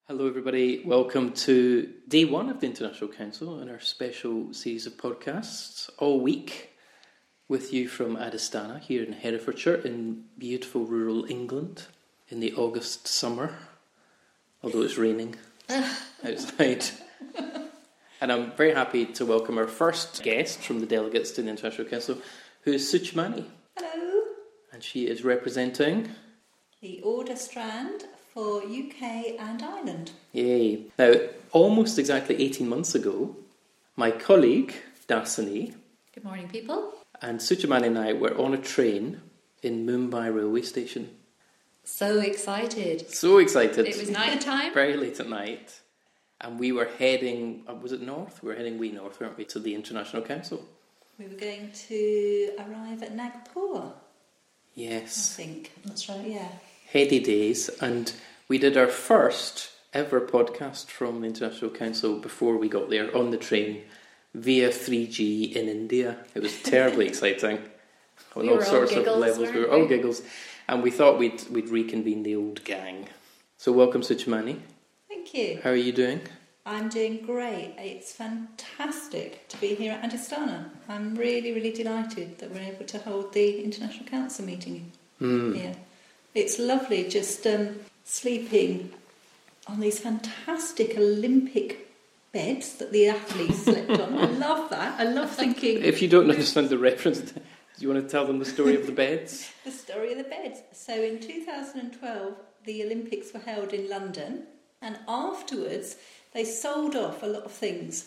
Hello everybody, welcome to day one of the International Council and our special series of podcasts all week with you from Adistana here in Herefordshire in beautiful rural England in the August summer, although it's raining outside. And I'm very happy to welcome our first guest from the delegates to the International Council, who is Suchmani. Hello. And she is representing the Order Strand for UK and Ireland. Yay. Now, almost exactly 18 months ago, my colleague, Dasani, Good morning, people. and Suchmani and I were on a train in Mumbai railway station. So excited. So excited. It was night time. Very late at night. And we were heading, was it north? We were heading north, weren't we, to the International Council. We were going to arrive at Nagpur, Yes. I think. That's right. Yeah. Heady days. And we did our first ever podcast from the International Council before we got there on the train via 3G in India. It was terribly exciting. On all sorts of levels. We were all giggles. And we thought we'd reconvene the old gang. So welcome, Suchmani. Thank you. How are you doing? I'm doing great. It's fantastic to be here at Adistana. I'm really, really delighted that we're able to hold the International Council meeting here. It's lovely just sleeping on these fantastic Olympic beds that the athletes slept on. I love that. I love thinking... If you don't understand the reference, do you want to tell them the story of the beds? The story of the beds. So in 2012, the Olympics were held in London, and afterwards they sold off a lot of things.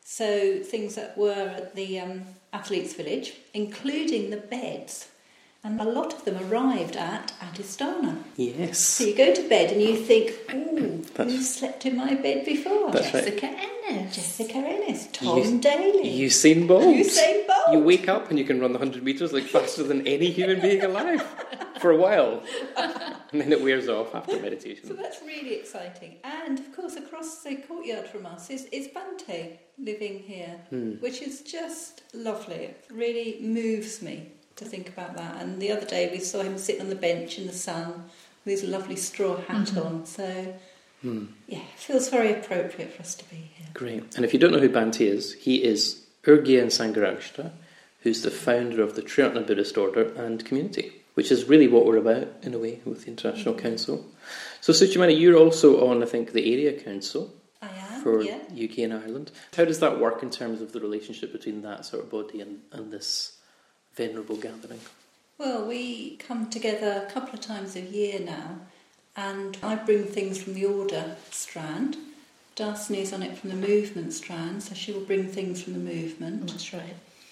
So things that were at the Athletes' Village, including the beds. And a lot of them arrived at Adistana. Yes. So you go to bed and you think, ooh, who slept in my bed before? That's Jessica Ennis. Jessica Ennis. Tom Daly. Usain Bolt. Usain Bolt. You wake up and you can run the 100 metres like faster than any human being alive for a while. And then it wears off after meditation. So that's really exciting. And of course, across the courtyard from us is Bante living here, which is just lovely. It really moves me to think about that. And the other day we saw him sitting on the bench in the sun with his lovely straw hat on. So, yeah, it feels very appropriate for us to be here. Great. And if you don't know who Bante is, he is Urgyen Sangharakshita, who's the founder of the Triratna Buddhist Order and Community, which is really what we're about, in a way, with the International Council. So, Suchmani, you're also on, I think, the Area Council. I am, for yeah. UK and Ireland. How does that work in terms of the relationship between that sort of body and this venerable gathering? Well, we come together a couple of times a year now, and I bring things from the Order strand. Darcy's on it from the Movement strand, so she will bring things from the Movement. That's right.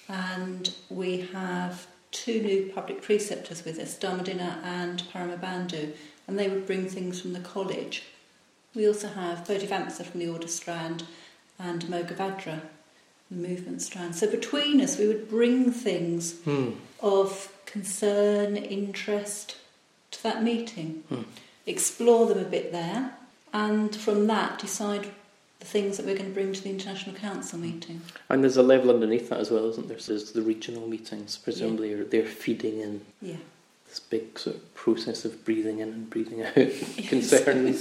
And we have two new public preceptors with us, Dharmadina and Paramabandhu, and they would bring things from the college. We also have Bodhivamsa from the Order strand and Mogavadra, the Movement strand. So between us we would bring things of concern, interest to that meeting, explore them a bit there, and from that decide the things that we're going to bring to the International Council meeting. And there's a level underneath that as well, isn't there? So there's the regional meetings, presumably, or they're feeding in this big sort of process of breathing in and breathing out concerns.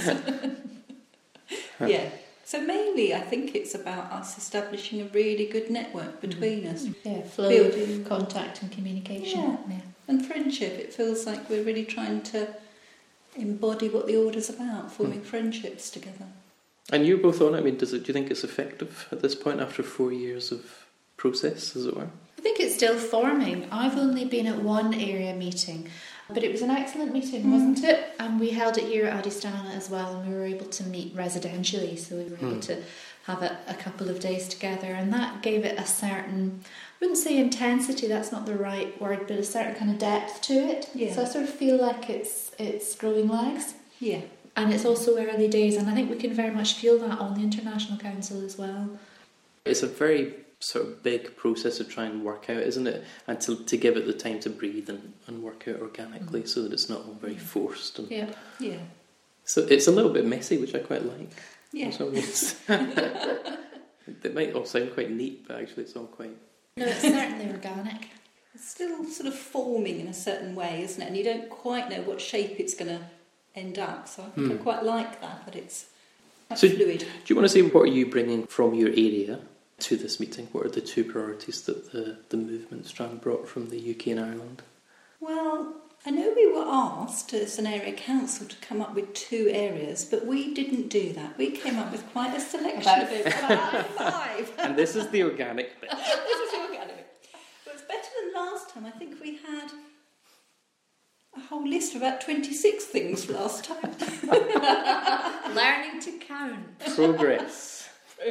Yeah. So mainly I think it's about us establishing a really good network between us. Yeah, flow Building of contact and communication. Yeah. And friendship. It feels like we're really trying to embody what the Order's about, forming friendships together. And you're both on it. I mean, do you think it's effective at this point after 4 years of process, as it were? I think it's still forming. I've only been at one area meeting, but it was an excellent meeting, wasn't it? And we held it here at Adistana as well, and we were able to meet residentially, so we were able to have a couple of days together, and that gave it a certain, I wouldn't say intensity, that's not the right word, but a certain kind of depth to it. Yeah. So I sort of feel like it's growing legs. Yeah. And it's also early days, and I think we can very much feel that on the International Council as well. It's a very sort of big process to try and work out, isn't it? And to give it the time to breathe and work out organically so that it's not all very forced. And Yeah. Yeah. so it's a little bit messy, which I quite like. Yeah. In some ways. It might all sound quite neat, but actually it's all quite... No, it's certainly organic. It's still sort of forming in a certain way, isn't it? And you don't quite know what shape it's going to end up. So I think I quite like that it's So fluid. do you want to say what are you bringing from your area to this meeting? What are the two priorities that the movement strand brought from the UK and Ireland? Well, I know we were asked as an area council to come up with 2 areas, but we didn't do that. We came up with quite a selection of it. About 5. And this is the organic bit. This is the organic bit. But it's better than last time. I think we had a whole list of about 26 things last time. Learning to count. Progress.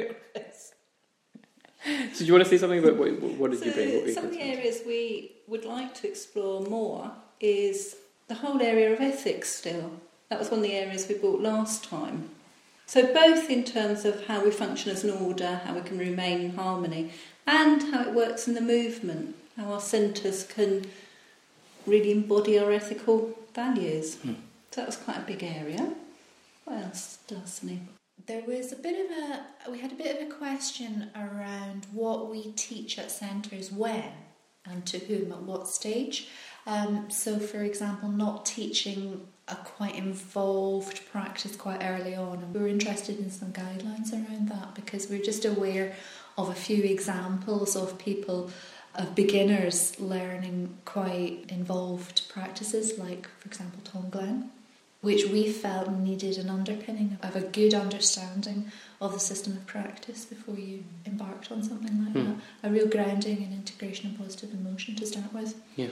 So do you want to say something about what did you bring? What some of the areas we would like to explore more is the whole area of ethics still. That was one of the areas we brought last time. So both in terms of how we function as an order, how we can remain in harmony, and how it works in the movement, how our centres can really embody our ethical values. So that was quite a big area. What else, Dulcinea? There was we had a bit of a question around what we teach at centres when and to whom at what stage. So, for example, not teaching a quite involved practice quite early on. And we were interested in some guidelines around that because we're just aware of a few examples of beginners learning quite involved practices, like, for example, Tonglen, which we felt needed an underpinning of a good understanding of the system of practice before you embarked on something like that. A real grounding in integration and positive emotion to start with. Yeah.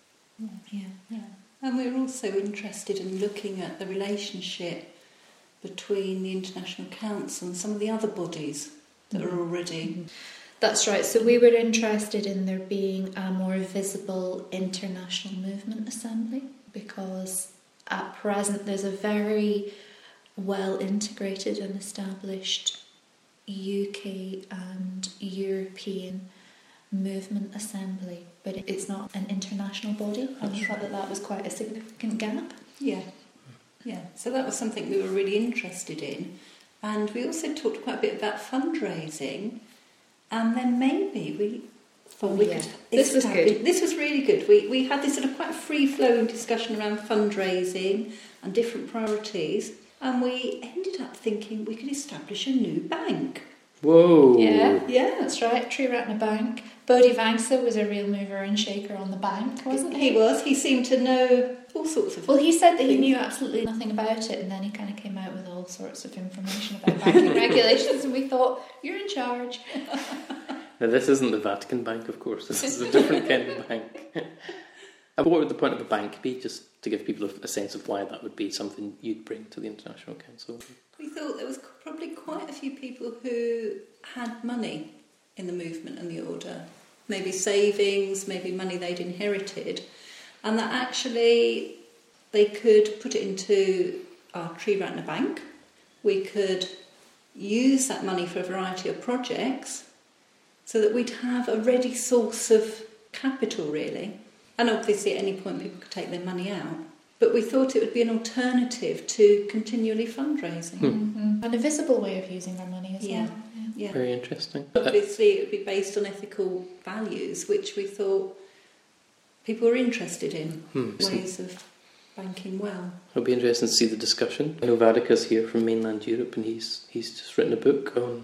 And we're also interested in looking at the relationship between the International Council and some of the other bodies that are already... That's right. So we were interested in there being a more visible international movement assembly because at present there's a very well integrated and established UK and European movement assembly, but it's not an international body, and we thought that was quite a significant gap. Yeah. So that was something we were really interested in, and we also talked quite a bit about fundraising, and then maybe we thought we could. This was good. This was really good. We had this sort of quite free-flowing discussion around fundraising and different priorities, and we ended up thinking we could establish a new bank. Whoa! Yeah, that's right. Triratna Bank. Bodhi Vangsa was a real mover and shaker on the bank, wasn't he? He was. He seemed to know all sorts of. Well, he said that he knew absolutely nothing about it, and then he kind of came out with all sorts of information about banking regulations, and we thought, you're in charge. Now, this isn't the Vatican Bank, of course. This is a different kind of bank. And what would the point of a bank be? Just to give people a sense of why that would be something you'd bring to the International Council. We thought there was probably quite a few people who had money in the movement and the order, maybe savings, maybe money they'd inherited, and that actually they could put it into our Triratna Bank. We could use that money for a variety of projects so that we'd have a ready source of capital, really. And obviously at any point people could take their money out. But we thought it would be an alternative to continually fundraising. Mm-hmm. And a visible way of using our money as well. Yeah. Very interesting. Obviously it would be based on ethical values, which we thought people were interested in, ways of banking well. It'll be interesting to see the discussion. I know Vadica's here from mainland Europe, and he's just written a book on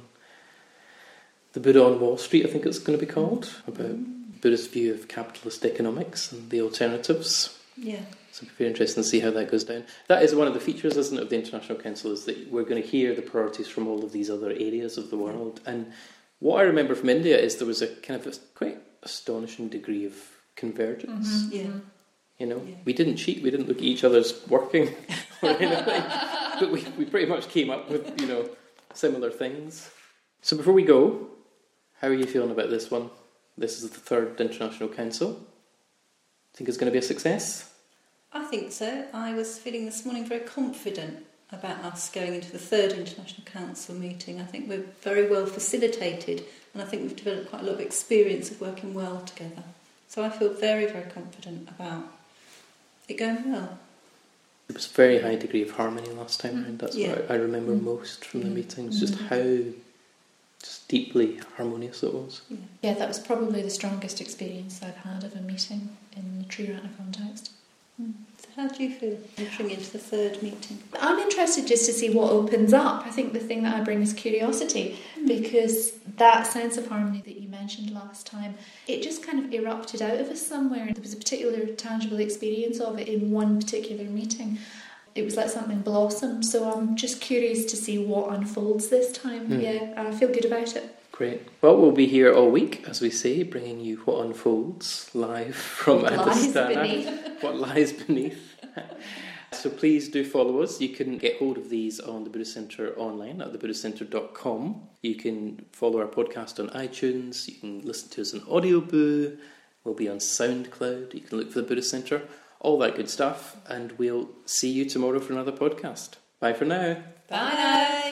the Buddha on Wall Street, I think it's going to be called, about Buddhist view of capitalist economics and the alternatives. Yeah. So it'll be very interesting to see how that goes down. That is one of the features, isn't it, of the International Council, is that we're going to hear the priorities from all of these other areas of the world. And what I remember from India is there was a kind of a quite astonishing degree of convergence. Yeah. You know, we didn't cheat, we didn't look at each other's working or anything, but we pretty much came up with, similar things. So before we go, how are you feeling about this one? This is the third International Council. Think it's going to be a success? I think so. I was feeling this morning very confident about us going into the third International Council meeting. I think we're very well facilitated, and I think we've developed quite a lot of experience of working well together. So I feel very, very confident about it going well. There was a very high degree of harmony last time around. That's what I remember most from the meetings, just how just deeply harmonious it was. Yeah, that was probably the strongest experience I've had of a meeting in the Triratna context. So How do you feel entering into the third meeting? I'm interested just to see what opens up. I think the thing that I bring is curiosity, because that sense of harmony that you mentioned last time, it just kind of erupted out of us somewhere. There was a particular tangible experience of it in one particular meeting. It was like something blossomed, so I'm just curious to see what unfolds this time. Yeah, and I feel good about it. Great. Well, we'll be here all week, as we say, bringing you what unfolds live from Adistana. What lies beneath. So please do follow us. You can get hold of these on the Buddhist Centre online at thebuddhistcentre.com. You can follow our podcast on iTunes. You can listen to us on Audioboo. We'll be on SoundCloud. You can look for the Buddhist Centre. All that good stuff. And we'll see you tomorrow for another podcast. Bye for now. Bye now.